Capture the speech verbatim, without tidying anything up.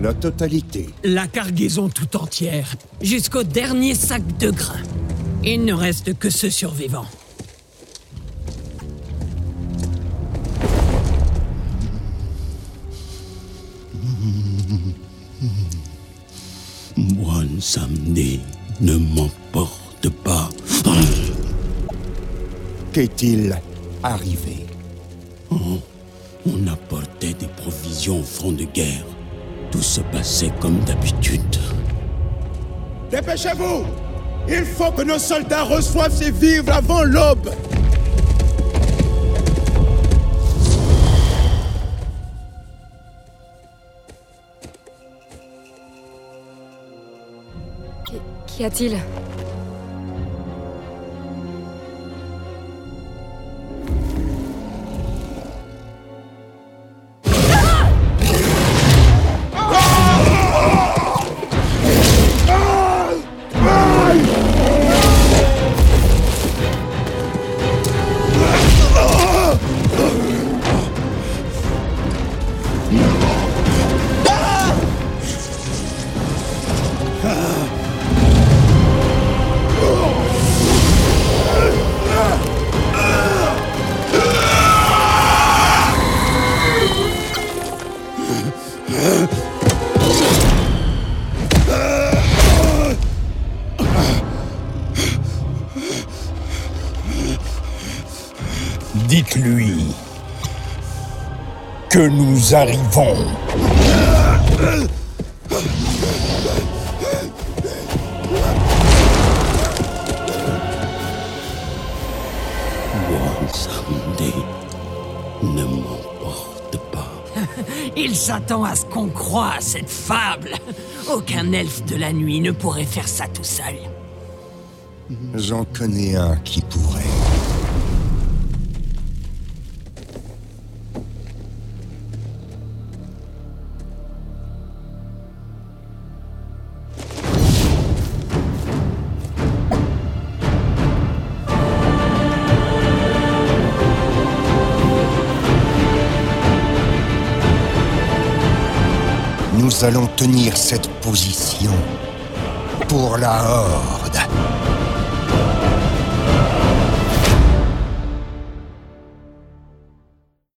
La totalité. La cargaison tout entière, jusqu'au dernier sac de grains. Il ne reste que ce survivant. One Samedi ne m'emporte pas. Qu'est-il arrivé? Oh, on apportait des provisions au front de guerre. Tout se passait comme d'habitude. Dépêchez-vous! Il faut que nos soldats reçoivent ces vivres avant l'aube! Qu'y a-t-il? Dites-lui que nous arrivons. One Samedi ne m'emporte pas. Il s'attend à ce qu'on croie à cette fable. Aucun elfe de la nuit ne pourrait faire ça tout seul. J'en connais un qui pourrait. Nous allons tenir cette position pour la Horde.